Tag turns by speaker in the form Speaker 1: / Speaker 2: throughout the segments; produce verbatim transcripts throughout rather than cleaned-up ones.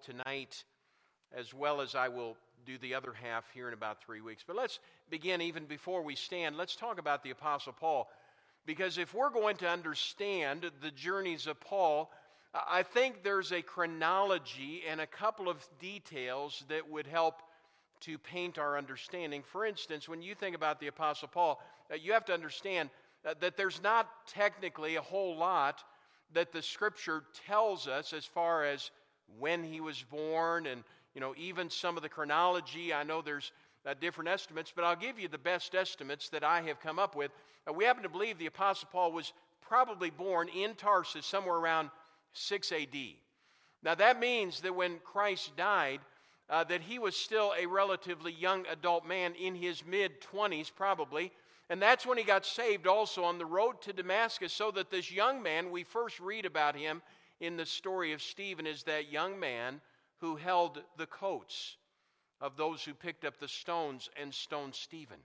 Speaker 1: tonight, as well as I will do the other half here in about three weeks. But let's begin even before we stand. Let's talk about the Apostle Paul, because if we're going to understand the journeys of Paul, I think there's a chronology and a couple of details that would help to paint our understanding. For instance, when you think about the Apostle Paul, uh, you have to understand uh, that there's not technically a whole lot that the Scripture tells us as far as when he was born, and you know, even some of the chronology. I know there's uh, different estimates, but I'll give you the best estimates that I have come up with. Uh, we happen to believe the Apostle Paul was probably born in Tarsus somewhere around six A D. Now that means that when Christ died, uh, that he was still a relatively young adult man in his mid-twenties probably, and that's when he got saved also on the road to Damascus, so that this young man, we first read about him in the story of Stephen, is that young man who held the coats of those who picked up the stones and stoned Stephen.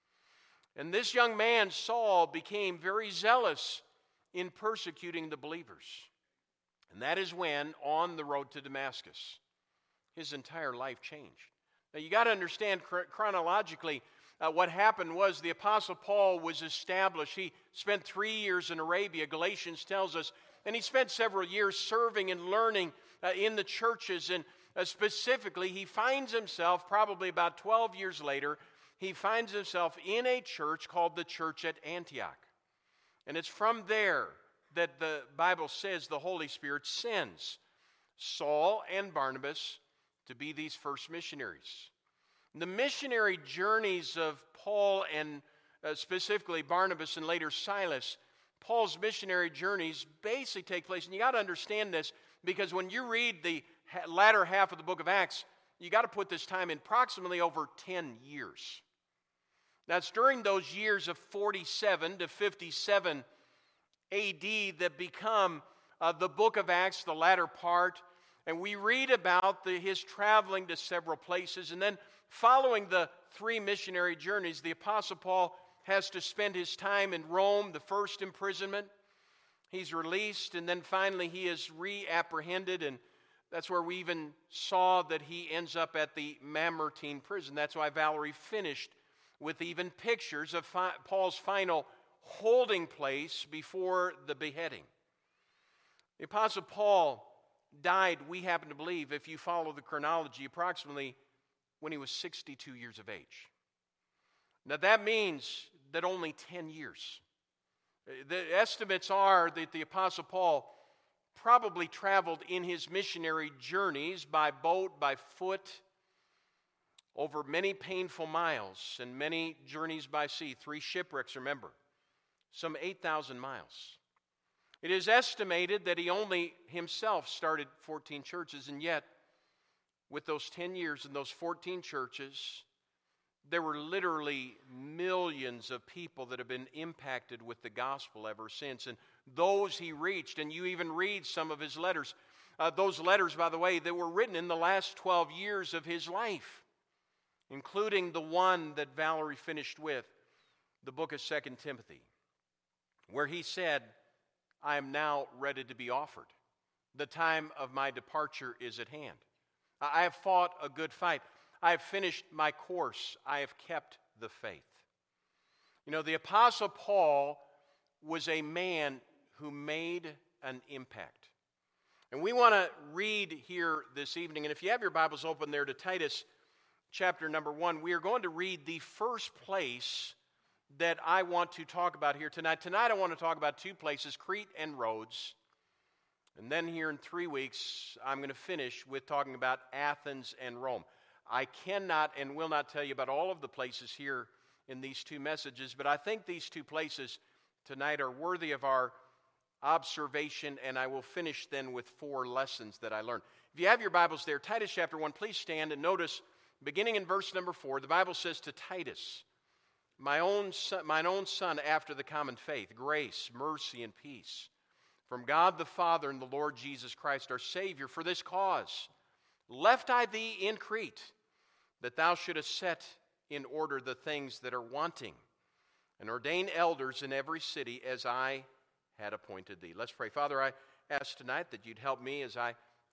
Speaker 1: And this young man, Saul, became very zealous in persecuting the believers. And that is when, on the road to Damascus, his entire life changed. Now you got to understand chronologically, uh, what happened was the Apostle Paul was established. He spent three years in Arabia, Galatians tells us, and he spent several years serving and learning uh, in the churches. And uh, specifically, he finds himself, probably about twelve years later, he finds himself in a church called the Church at Antioch. And it's from there that the Bible says the Holy Spirit sends Saul and Barnabas to be these first missionaries. The missionary journeys of Paul and uh, specifically Barnabas and later Silas, Paul's missionary journeys basically take place, and you got to understand this, because when you read the latter half of the book of Acts, you got to put this time in approximately over ten years. That's during those years of forty-seven to fifty-seven A D that become uh, the book of Acts, the latter part. And we read about the, his traveling to several places. And then following the three missionary journeys, the Apostle Paul has to spend his time in Rome, the first imprisonment. He's released, and then finally he is reapprehended. And that's where we even saw that he ends up at the Mamertine prison. That's why Valerie finished with even pictures of fi- Paul's final holding place before the beheading. The Apostle Paul died, we happen to believe, if you follow the chronology, approximately when he was sixty-two years of age. Now that means that only ten years. The estimates are that the Apostle Paul probably traveled in his missionary journeys by boat, by foot, over many painful miles and many journeys by sea. Three shipwrecks, remember. Some eight thousand miles. It is estimated that he only himself started fourteen churches, and yet, with those ten years and those fourteen churches, there were literally millions of people that have been impacted with the gospel ever since. And those he reached, and you even read some of his letters. Uh, those letters, by the way, that were written in the last twelve years of his life, including the one that Valerie finished with, the book of Second Timothy, where he said, I am now ready to be offered. The time of my departure is at hand. I have fought a good fight. I have finished my course. I have kept the faith. You know, the Apostle Paul was a man who made an impact. And we want to read here this evening, and if you have your Bibles open there to Titus chapter number one, we are going to read the first place that I want to talk about here tonight. Tonight I want to talk about two places, Crete and Rhodes. And then here in three weeks, I'm going to finish with talking about Athens and Rome. I cannot and will not tell you about all of the places here in these two messages, but I think these two places tonight are worthy of our observation, and I will finish then with four lessons that I learned. If you have your Bibles there, Titus chapter one, please stand and notice, beginning in verse number four, the Bible says to Titus, My own son, mine own son after the common faith, grace, mercy, and peace from God the Father and the Lord Jesus Christ our Savior. For this cause left I thee in Crete, that thou shouldest set in order the things that are wanting, and ordain elders in every city as I had appointed thee. Let's pray. Father, I ask tonight that you'd help me as I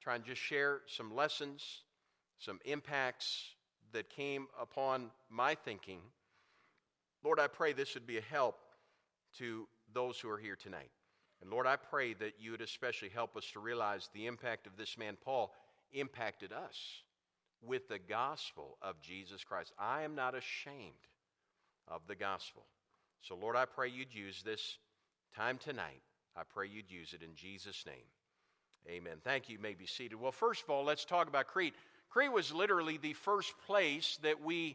Speaker 1: try and just share some lessons, some impacts that came upon my thinking. Lord, I pray this would be a help to those who are here tonight. And Lord, I pray that you would especially help us to realize the impact of this man, Paul, impacted us with the gospel of Jesus Christ. I am not ashamed of the gospel. So Lord, I pray you'd use this time tonight. I pray you'd use it in Jesus' name. Amen. Thank you. You may be seated. Well, first of all, let's talk about Crete. Crete was literally the first place that we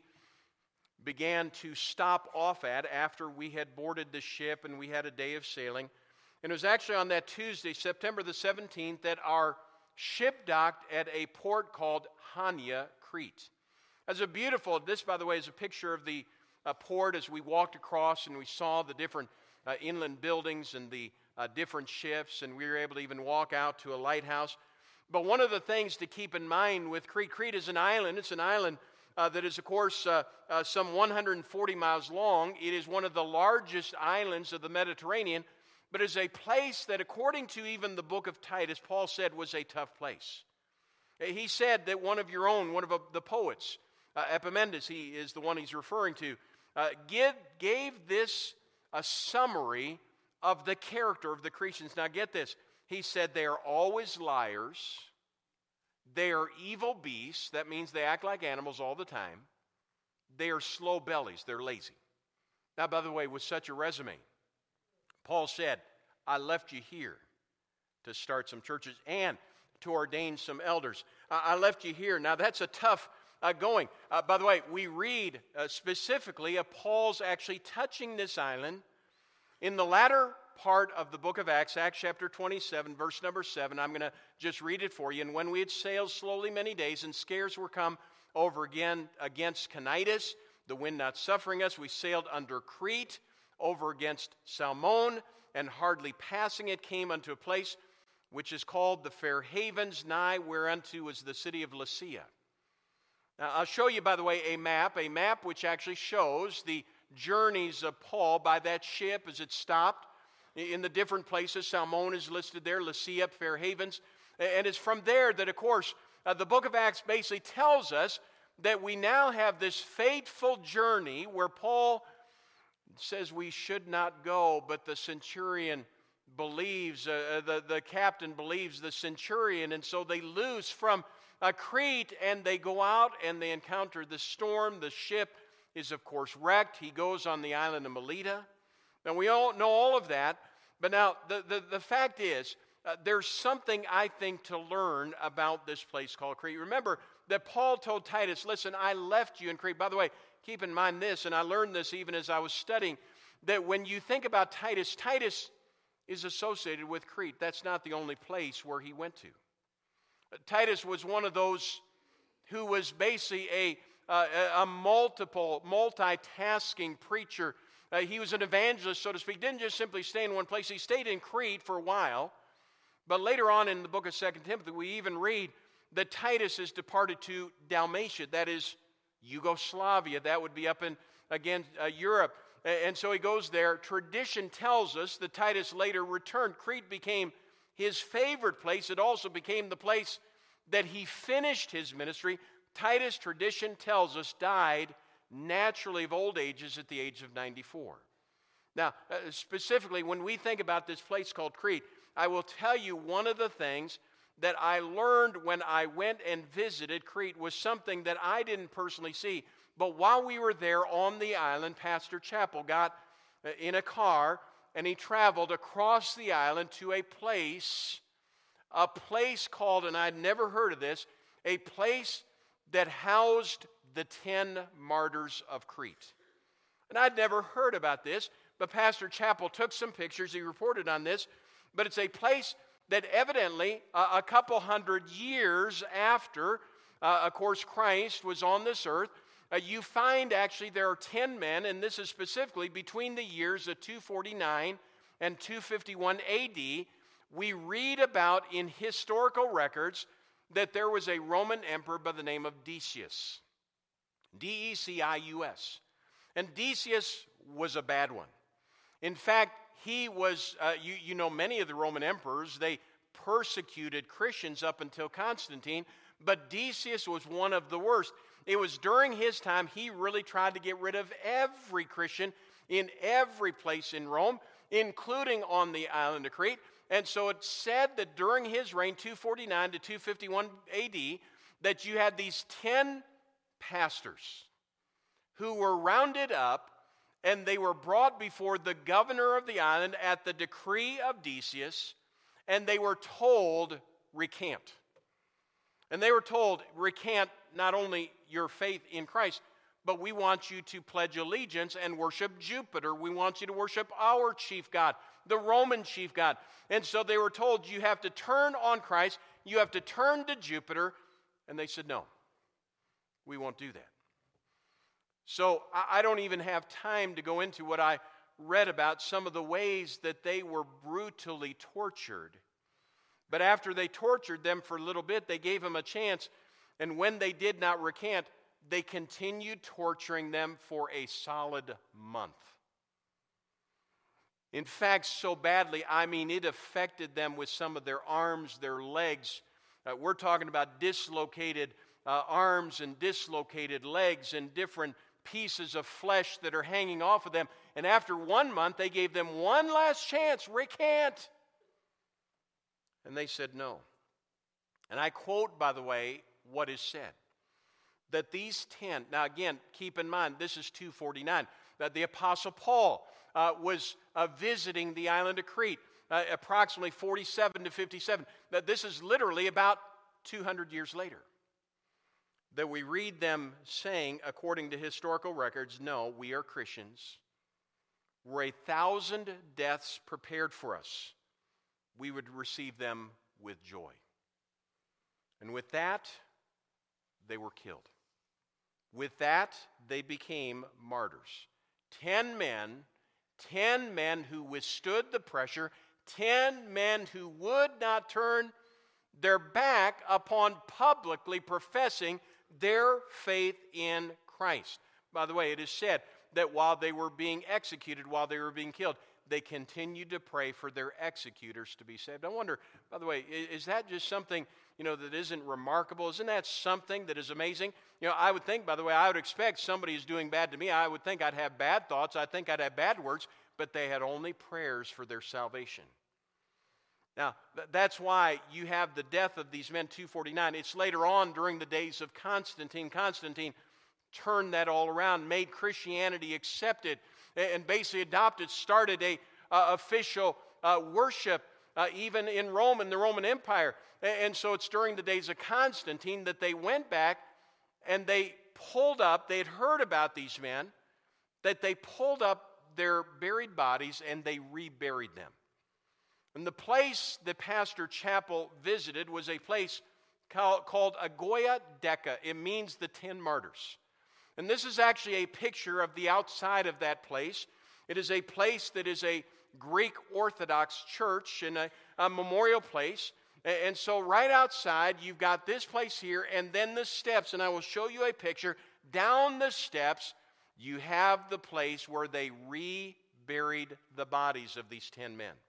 Speaker 1: began to stop off at after we had boarded the ship and we had a day of sailing. And it was actually on that Tuesday, September the seventeenth, that our ship docked at a port called Hania, Crete. As a beautiful, this by the way is a picture of the uh, port as we walked across and we saw the different uh, inland buildings and the uh, different ships, and we were able to even walk out to a lighthouse. But one of the things to keep in mind with Crete, Crete is an island. It's an island uh, that is, of course, uh, uh, some one hundred forty miles long. It is one of the largest islands of the Mediterranean, but is a place that, according to even the book of Titus, Paul said was a tough place. He said that one of your own, one of the poets, uh, Epimendes, he is the one he's referring to, uh, give, gave this a summary of the character of the Cretans. Now get this. He said they are always liars. They are evil beasts. That means they act like animals all the time. They are slow bellies. They're lazy. Now, by the way, with such a resume, Paul said, I left you here to start some churches and to ordain some elders. I left you here. Now, that's a tough uh, going. Uh, by the way, we read uh, specifically of Paul's actually touching this island in the latter part of the book of Acts, Acts chapter twenty-seven, verse number seven. I'm going to just read it for you. And when we had sailed slowly many days, and scares were come over again against Cnidus, the wind not suffering us, we sailed under Crete, over against Salmon, and hardly passing it, came unto a place which is called the Fair Havens, nigh whereunto was the city of Lasea. Now, I'll show you, by the way, a map, a map which actually shows the journeys of Paul by that ship as it stopped in the different places. Salmon is listed there, Lasea, Fair Havens. And it's from there that, of course, uh, the book of Acts basically tells us that we now have this fateful journey where Paul says we should not go, but the centurion believes, uh, the, the captain believes the centurion, and so they loose from uh, Crete, and they go out and they encounter the storm. The ship is, of course, wrecked. He goes on the island of Melita. Now, we all know all of that, but now the, the, the fact is, uh, there's something, I think, to learn about this place called Crete. Remember that Paul told Titus, listen, I left you in Crete. By the way, keep in mind this, and I learned this even as I was studying, that when you think about Titus, Titus is associated with Crete. That's not the only place where he went to. Uh, Titus was one of those who was basically a, uh, a multiple, multitasking preacher. Uh, he was an evangelist, so to speak. Didn't just simply stay in one place. He stayed in Crete for a while. But later on in the book of Second Timothy, we even read that Titus has departed to Dalmatia, that is Yugoslavia. That would be up in, again, uh, Europe. And so he goes there. Tradition tells us that Titus later returned. Crete became his favorite place. It also became the place that he finished his ministry. Titus, tradition tells us, died naturally of old ages at the age of ninety-four. Now, uh, specifically, when we think about this place called Crete, I will tell you one of the things that I learned when I went and visited Crete was something that I didn't personally see. But while we were there on the island, Pastor Chappell got in a car and he traveled across the island to a place, a place called, and I'd never heard of this, a place that housed the ten martyrs of Crete. And I'd never heard about this, but Pastor Chappell took some pictures. He reported on this, but it's a place that evidently uh, a couple hundred years after, uh, of course, Christ was on this earth, Uh, you find actually there are ten men, and this is specifically between the years of two forty-nine and two fifty-one A D. We read about in historical records that there was a Roman emperor by the name of Decius. D E C I U S. And Decius was a bad one. In fact, he was, uh, you, you know, many of the Roman emperors, they persecuted Christians up until Constantine, but Decius was one of the worst. It was during his time he really tried to get rid of every Christian in every place in Rome, including on the island of Crete. And so it's said that during his reign, two forty-nine to two fifty-one A D, that you had these ten pastors who were rounded up, and they were brought before the governor of the island at the decree of Decius, and they were told, recant. And they were told, recant not only your faith in Christ, but we want you to pledge allegiance and worship Jupiter. We want you to worship our chief god, the Roman chief god. And so they were told, you have to turn on Christ, you have to turn to Jupiter. And they said, no, we won't do that. So I don't even have time to go into what I read about, some of the ways that they were brutally tortured. But after they tortured them for a little bit, they gave them a chance. And when they did not recant, they continued torturing them for a solid month. In fact, so badly, I mean, it affected them with some of their arms, their legs. Uh, we're talking about dislocated uh, arms and dislocated legs and different pieces of flesh that are hanging off of them. And after one month, they gave them one last chance, recant. And they said no. And I quote, by the way, what is said. That these ten, now again, keep in mind, this is two forty-nine, that the Apostle Paul uh, was uh, visiting the island of Crete, uh, approximately forty-seven to fifty-seven. That this is literally about two hundred years later. That we read them saying, according to historical records, no, we are Christians. Were a thousand deaths prepared for us, we would receive them with joy. And with that, they were killed. With that, they became martyrs. Ten men, ten men who withstood the pressure, ten men who would not turn their back upon publicly professing their faith in Christ. By the way, it is said that while they were being executed, while they were being killed, they continued to pray for their executors to be saved. I wonder, by the way, is that just something, you know, that isn't remarkable? Isn't that something that is amazing? You know, I would think, by the way, I would expect somebody is doing bad to me. I would think I'd have bad thoughts. I think I'd have bad words, but they had only prayers for their salvation. Now, th- that's why you have the death of these men, two forty-nine. It's later on during the days of Constantine. Constantine turned that all around, made Christianity accepted, and basically adopted, started a uh, official uh, worship uh, even in Rome, in the Roman Empire. And so it's during the days of Constantine that they went back and they pulled up, they had heard about these men, that they pulled up their buried bodies and they reburied them. And the place that Pastor Chappell visited was a place called, called Agoya Deka. It means the ten martyrs. And this is actually a picture of the outside of that place. It is a place that is a Greek Orthodox church and a, a memorial place. And so right outside, you've got this place here and then the steps. And I will show you a picture. Down the steps, you have the place where they reburied the bodies of these ten men.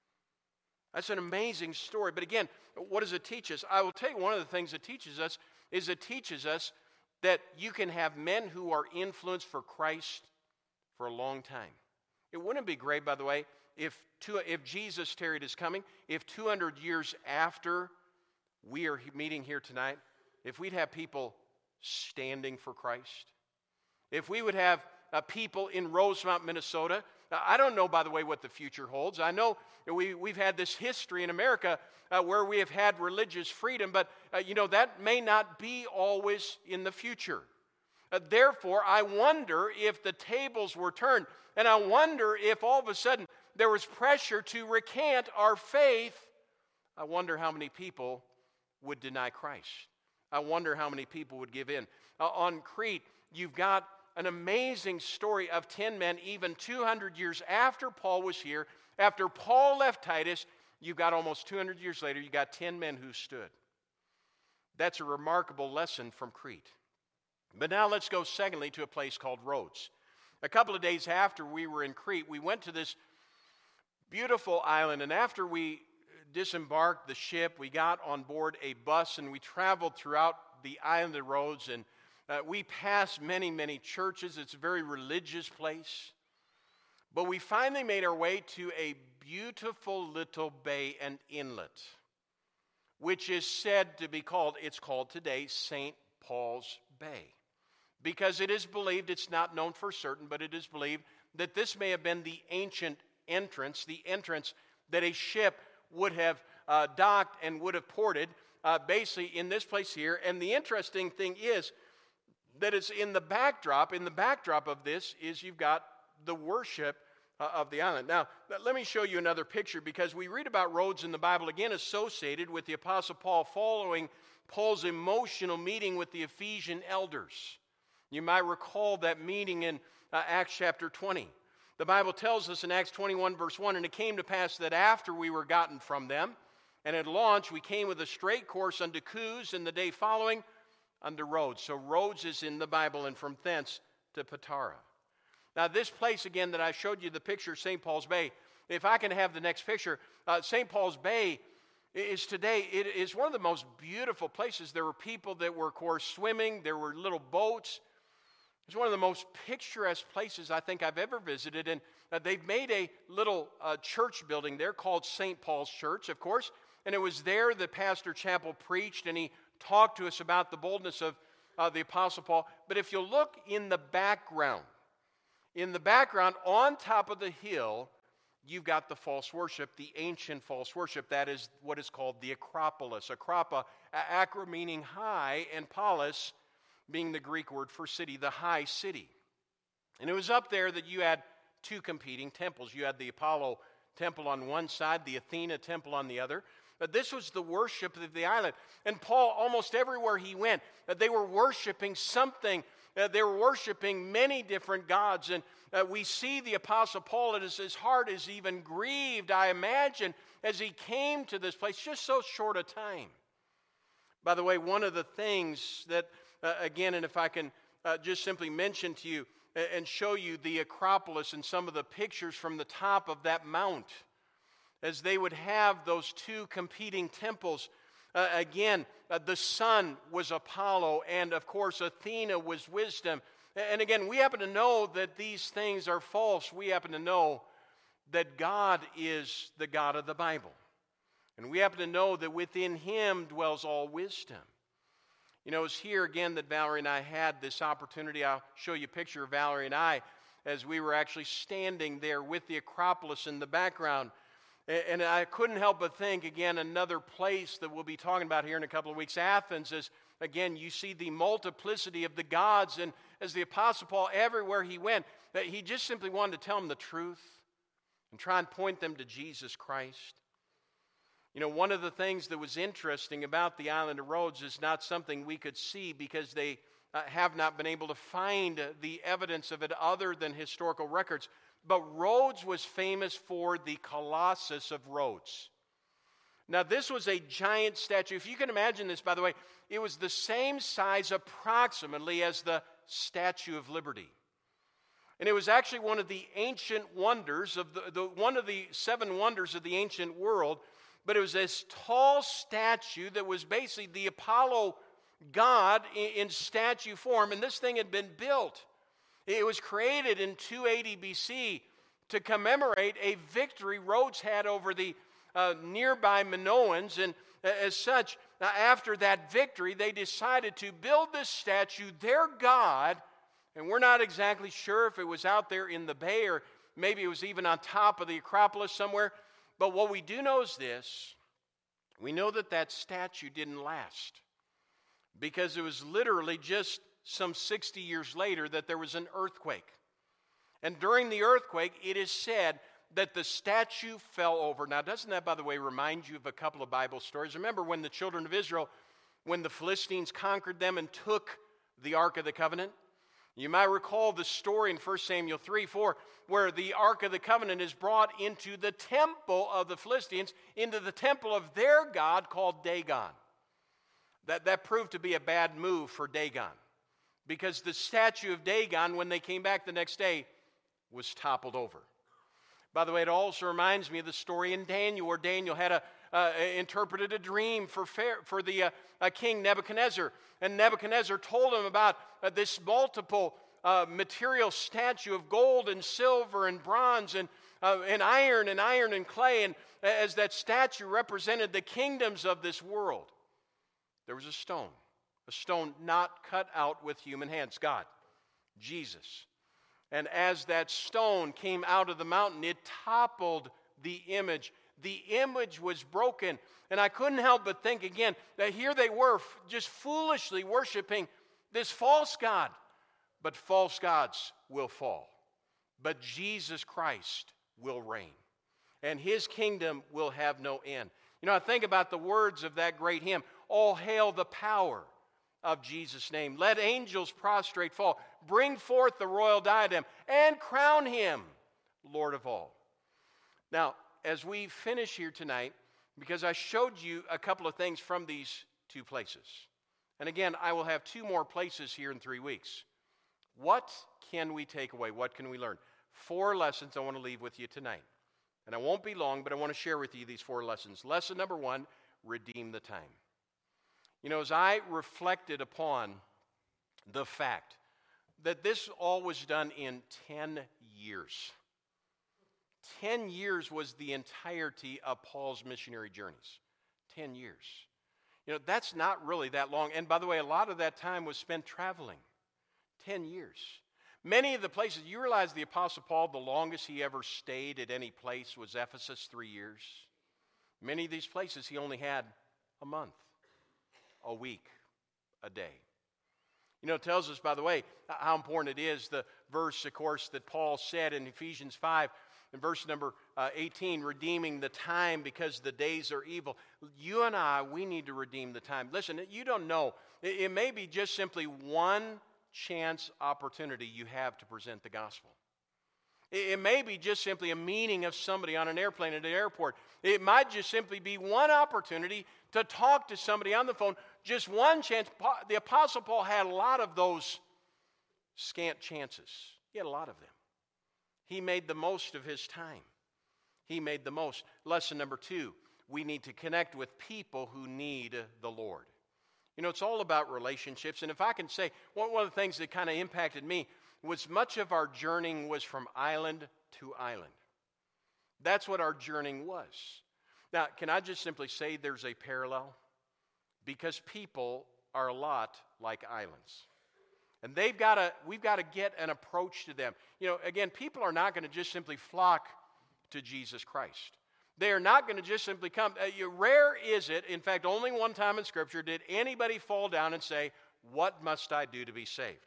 Speaker 1: That's an amazing story. But again, what does it teach us? I will tell you one of the things it teaches us is it teaches us that you can have men who are influenced for Christ for a long time. It wouldn't be great, by the way, if two, if Jesus tarried his coming, if two hundred years after we are meeting here tonight, if we'd have people standing for Christ, if we would have uh, people in Rosemount, Minnesota. Now, I don't know, by the way, what the future holds. I know we, we've had this history in America uh, where we have had religious freedom, but, uh, you know, that may not be always in the future. Uh, therefore, I wonder if the tables were turned, and I wonder if all of a sudden there was pressure to recant our faith. I wonder how many people would deny Christ. I wonder how many people would give in. Uh, on Crete, you've got an amazing story of ten men, even two hundred years after Paul was here. After Paul left Titus, you've got almost two hundred years later, you've got ten men who stood. That's a remarkable lesson from Crete. But now let's go secondly to a place called Rhodes. A couple of days after we were in Crete, we went to this beautiful island, and after we disembarked the ship, we got on board a bus, and we traveled throughout the island of Rhodes, and uh, we passed many, many churches. It's a very religious place. But we finally made our way to a beautiful little bay and inlet, which is said to be called, it's called today, Saint Paul's Bay. Because it is believed, it's not known for certain, but it is believed that this may have been the ancient entrance, the entrance that a ship would have uh, docked and would have ported, uh, basically in this place here. And the interesting thing is that it's in the backdrop, in the backdrop of this is you've got the worship uh, of the island. Now, let me show you another picture, because we read about Rhodes in the Bible, again associated with the Apostle Paul following Paul's emotional meeting with the Ephesian elders. You might recall that meeting in uh, Acts chapter twenty. The Bible tells us in Acts twenty-one verse one, and it came to pass that after we were gotten from them, and at launch we came with a straight course unto Coos, and the day following unto Rhodes. So Rhodes is in the Bible, and from thence to Patara. Now this place again that I showed you the picture, Saint Paul's Bay, if I can have the next picture, uh, Saint Paul's Bay is today, it is one of the most beautiful places. There were people that were, of course, swimming. There were little boats. It's one of the most picturesque places I think I've ever visited, and uh, they've made a little uh, church building there called Saint Paul's Church, of course, and it was there that Pastor Chappell preached, and he talked to us about the boldness of uh, the Apostle Paul. But if you look in the background, in the background, on top of the hill, you've got the false worship, the ancient false worship. That is what is called the Acropolis. Acropa, acro meaning high, and polis being the Greek word for city, the high city. And it was up there that you had two competing temples. You had the Apollo temple on one side, the Athena temple on the other. But this was the worship of the island. And Paul, almost everywhere he went, they were worshiping something. Uh, they were worshiping many different gods. And uh, we see the Apostle Paul, and his heart is even grieved, I imagine, as he came to this place, just so short a time. By the way, one of the things that, uh, again, and if I can uh, just simply mention to you and show you the Acropolis and some of the pictures from the top of that mount, as they would have those two competing temples. Uh, again, uh, the sun was Apollo, and of course Athena was wisdom. And again, we happen to know that these things are false. We happen to know that God is the God of the Bible. And we happen to know that within Him dwells all wisdom. You know, it's here again that Valerie and I had this opportunity. I'll show you a picture of Valerie and I as we were actually standing there with the Acropolis in the background. And I couldn't help but think, again, another place that we'll be talking about here in a couple of weeks, Athens, is, again, you see the multiplicity of the gods. And as the Apostle Paul, everywhere he went, that he just simply wanted to tell them the truth and try and point them to Jesus Christ. You know, one of the things that was interesting about the island of Rhodes is not something we could see because they uh, have not been able to find the evidence of it other than historical records. But Rhodes was famous for the Colossus of Rhodes. Now, this was a giant statue. If you can imagine this, by the way, it was the same size approximately as the Statue of Liberty. And it was actually one of the ancient wonders, of the, the one of the seven wonders of the ancient world. But it was this tall statue that was basically the Apollo god in, in statue form. And this thing had been built. It was created in two eighty B C to commemorate a victory Rhodes had over the uh, nearby Minoans. And uh, as such, uh, after that victory, they decided to build this statue, their god. And we're not exactly sure if it was out there in the bay or maybe it was even on top of the Acropolis somewhere. But what we do know is this. We know that that statue didn't last because it was literally just some sixty years later that there was an earthquake. And during the earthquake, it is said that the statue fell over. Now, doesn't that, by the way, remind you of a couple of Bible stories? Remember when the children of Israel, when the Philistines conquered them and took the Ark of the Covenant? You might recall the story in First Samuel three, four, where the Ark of the Covenant is brought into the temple of the Philistines, into the temple of their god called Dagon. That, that proved to be a bad move for Dagon, because the statue of Dagon, when they came back the next day, was toppled over. By the way, it also reminds me of the story in Daniel, where Daniel had a, uh, interpreted a dream for, fair, for the uh, uh, king Nebuchadnezzar. And Nebuchadnezzar told him about uh, this multiple uh, material statue of gold and silver and bronze and, uh, and iron and iron and clay. And as that statue represented the kingdoms of this world, there was a stone. A stone not cut out with human hands. God, Jesus. And as that stone came out of the mountain, it toppled the image. The image was broken. And I couldn't help but think again that here they were just foolishly worshiping this false god. But false gods will fall. But Jesus Christ will reign. And his kingdom will have no end. You know, I think about the words of that great hymn, all hail the power of Jesus' name. Let angels prostrate fall. Bring forth the royal diadem and crown him Lord of all. Now, as we finish here tonight, because I showed you a couple of things from these two places. And again, I will have two more places here in three weeks. What can we take away? What can we learn? Four lessons I want to leave with you tonight. And I won't be long, but I want to share with you these four lessons. Lesson number one, redeem the time. You know, as I reflected upon the fact that this all was done in ten years. Ten years was the entirety of Paul's missionary journeys. Ten years. You know, that's not really that long. And by the way, a lot of that time was spent traveling. Ten years. Many of the places, you realize the Apostle Paul, the longest he ever stayed at any place was Ephesus, three years. Many of these places he only had a month, a week, a day. You know, it tells us, by the way, how important it is, the verse, of course, that Paul said in Ephesians five, in verse number uh, eighteen, redeeming the time because the days are evil. You and I, we need to redeem the time. Listen, you don't know. It, it may be just simply one chance opportunity you have to present the gospel. It, it may be just simply a meeting of somebody on an airplane at an airport. It might just simply be one opportunity to talk to somebody on the phone. Just one chance. The Apostle Paul had a lot of those scant chances. He had a lot of them. He made the most of his time. He made the most. Lesson number two, we need to connect with people who need the Lord. You know, it's all about relationships. And if I can say, one of the things that kind of impacted me was much of our journeying was from island to island. That's what our journeying was. Now, can I just simply say there's a parallel? Because people are a lot like islands. And they've got to, we've got to get an approach to them. You know, again, people are not going to just simply flock to Jesus Christ. They are not going to just simply come. Uh, rare is it, in fact, only one time in Scripture did anybody fall down and say, what must I do to be saved?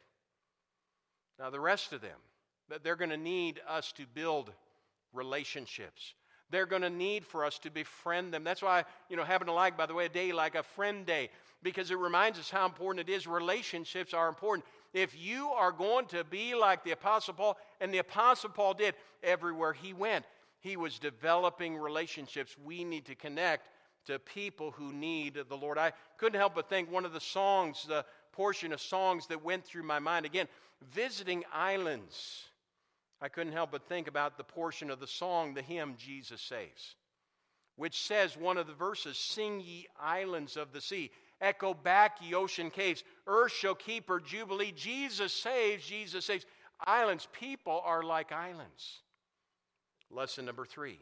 Speaker 1: Now, the rest of them, they're going to need us to build relationships. They're going to need for us to befriend them. That's why, you know, happen to like, by the way, a day like a friend day, because it reminds us how important it is. Relationships are important. If you are going to be like the Apostle Paul, and the Apostle Paul did everywhere he went, he was developing relationships. We need to connect to people who need the Lord. I couldn't help but think one of the songs, the portion of songs that went through my mind, again, visiting islands. I couldn't help but think about the portion of the song, the hymn, Jesus Saves, which says, one of the verses, sing ye islands of the sea, echo back ye ocean caves, earth shall keep her jubilee, Jesus saves, Jesus saves. Islands, people are like islands. Lesson number three,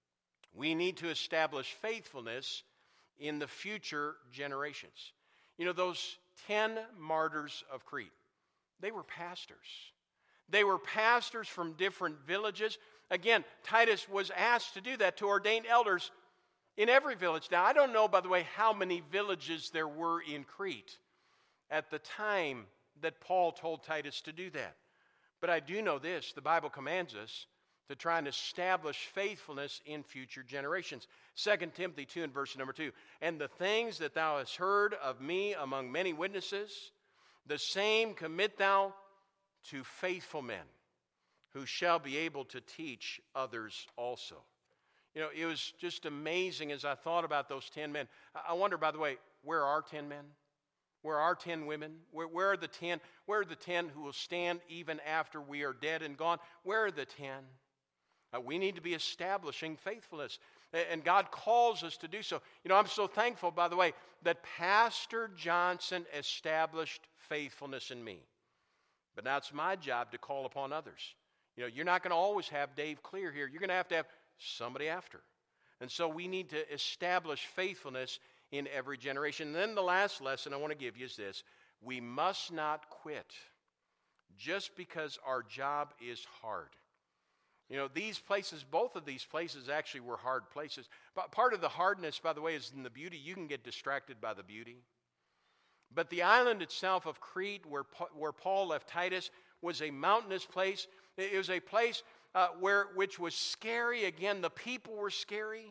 Speaker 1: we need to establish faithfulness in the future generations. You know, those ten martyrs of Crete, they were pastors. They were pastors from different villages. Again, Titus was asked to do that, to ordain elders in every village. Now, I don't know, by the way, how many villages there were in Crete at the time that Paul told Titus to do that. But I do know this, the Bible commands us to try and establish faithfulness in future generations. Second Timothy two and verse number two, and the things that thou hast heard of me among many witnesses, the same commit thou to faithful men who shall be able to teach others also. You know, it was just amazing as I thought about those ten men. I wonder, by the way, where are ten men? Where are ten women? Where, where are the ten? Where are the ten who will stand even after we are dead and gone? Where are the ten? Uh, we need to be establishing faithfulness. And God calls us to do so. You know, I'm so thankful, by the way, that Pastor Johnson established faithfulness in me. But now it's my job to call upon others. You know, you're not going to always have Dave Clear here. You're going to have to have somebody after. And so we need to establish faithfulness in every generation. And then the last lesson I want to give you is this. We must not quit just because our job is hard. You know, these places, both of these places actually were hard places. But part of the hardness, by the way, is in the beauty. You can get distracted by the beauty. But the island itself of Crete, where, where Paul left Titus, was a mountainous place. It was a place uh, where which was scary. Again, the people were scary.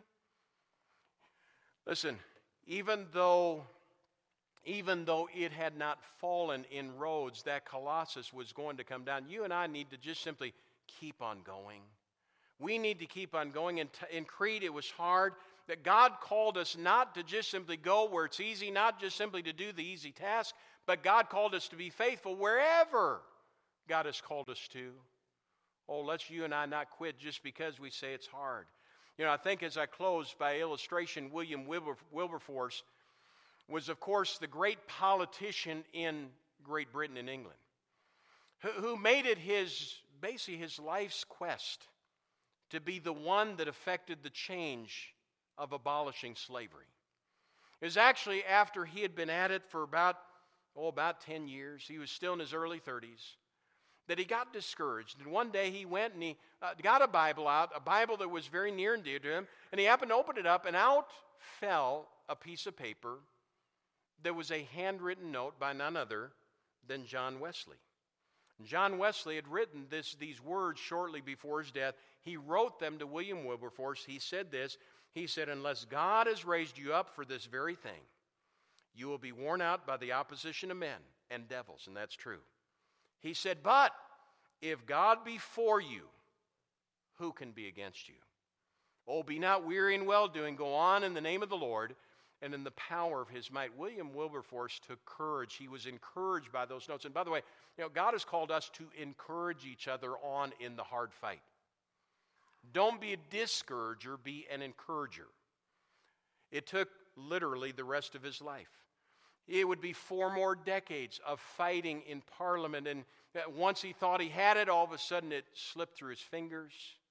Speaker 1: Listen, even though, even though it had not fallen in Rhodes, that Colossus was going to come down. You and I need to just simply keep on going. We need to keep on going. In, in Crete, it was hard. That God called us not to just simply go where it's easy, not just simply to do the easy task, but God called us to be faithful wherever God has called us to. Oh, let's you and I not quit just because we say it's hard. You know, I think as I close by illustration, William Wilber, Wilberforce was, of course, the great politician in Great Britain and England, who, who made it his, basically his life's quest to be the one that affected the change of abolishing slavery. It was actually after he had been at it for about, oh, about ten years, he was still in his early thirties, that he got discouraged. And one day he went and he uh, got a Bible out, a Bible that was very near and dear to him, and he happened to open it up, and out fell a piece of paper that was a handwritten note by none other than John Wesley. And John Wesley had written this, these words shortly before his death. He wrote them to William Wilberforce. He said this, he said, unless God has raised you up for this very thing, you will be worn out by the opposition of men and devils, and that's true. He said, but if God be for you, who can be against you? Oh, be not weary in well-doing. Go on in the name of the Lord and in the power of his might. William Wilberforce took courage. He was encouraged by those notes. And by the way, you know, God has called us to encourage each other on in the hard fight. Don't be a discourager, be an encourager. It took literally the rest of his life. It would be four more decades of fighting in Parliament, and once he thought he had it, all of a sudden it slipped through his fingers.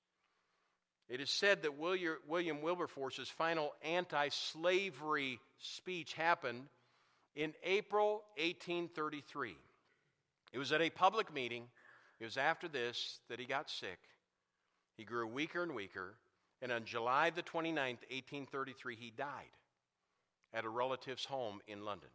Speaker 1: It is said that William Wilberforce's final anti-slavery speech happened in April eighteen thirty-three. It was at a public meeting. It was after this that he got sick. He grew weaker and weaker, and on July the twenty-ninth, eighteen thirty-three, he died at a relative's home in London.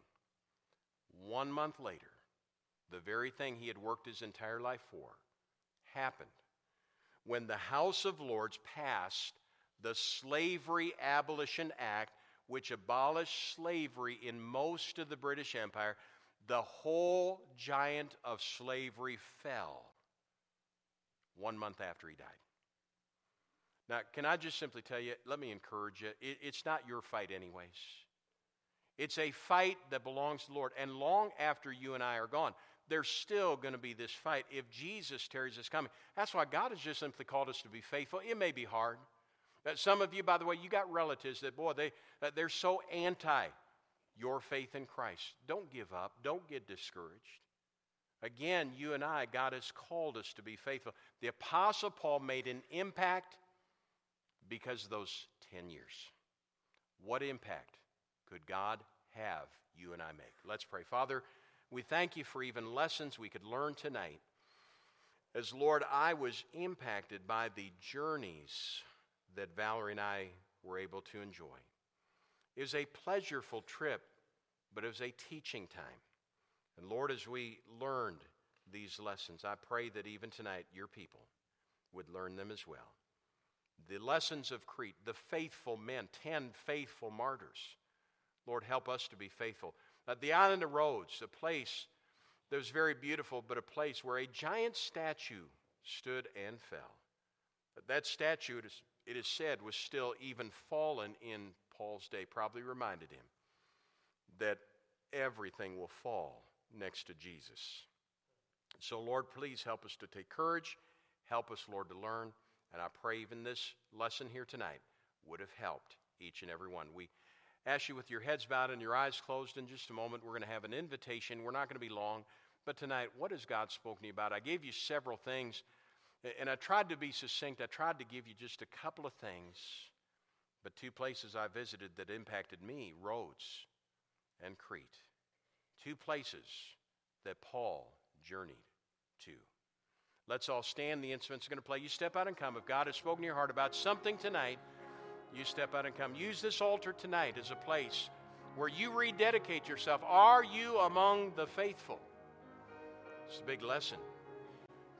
Speaker 1: One month later, the very thing he had worked his entire life for happened when the House of Lords passed the Slavery Abolition Act, which abolished slavery in most of the British Empire. The whole giant of slavery fell one month after he died. Now, can I just simply tell you, let me encourage you, it, it's not your fight anyways. It's a fight that belongs to the Lord. And long after you and I are gone, there's still going to be this fight if Jesus tarries his coming. That's why God has just simply called us to be faithful. It may be hard. Uh, some of you, by the way, you got relatives that, boy, they, uh, they're so anti your faith in Christ. Don't give up. Don't get discouraged. Again, you and I, God has called us to be faithful. The Apostle Paul made an impact because of those ten years. What impact could God have you and I make? Let's pray. Father, we thank you for even lessons we could learn tonight. As Lord, I was impacted by the journeys that Valerie and I were able to enjoy. It was a pleasureful trip, but it was a teaching time. And Lord, as we learned these lessons, I pray that even tonight your people would learn them as well. The lessons of Crete, the faithful men, ten faithful martyrs. Lord, help us to be faithful. Uh, the island of Rhodes, a place that was very beautiful, but a place where a giant statue stood and fell. That statue, it is, it is said, was still even fallen in Paul's day, probably reminded him that everything will fall next to Jesus. So, Lord, please help us to take courage. Help us, Lord, to learn. And I pray even this lesson here tonight would have helped each and every one. We ask you with your heads bowed and your eyes closed in just a moment. We're going to have an invitation. We're not going to be long. But tonight, what has God spoken to you about? I gave you several things, and I tried to be succinct. I tried to give you just a couple of things. But two places I visited that impacted me, Rhodes and Crete. Two places that Paul journeyed to. Let's all stand. The instruments are going to play. You step out and come. If God has spoken to your heart about something tonight, you step out and come. Use this altar tonight as a place where you rededicate yourself. Are you among the faithful? It's a big lesson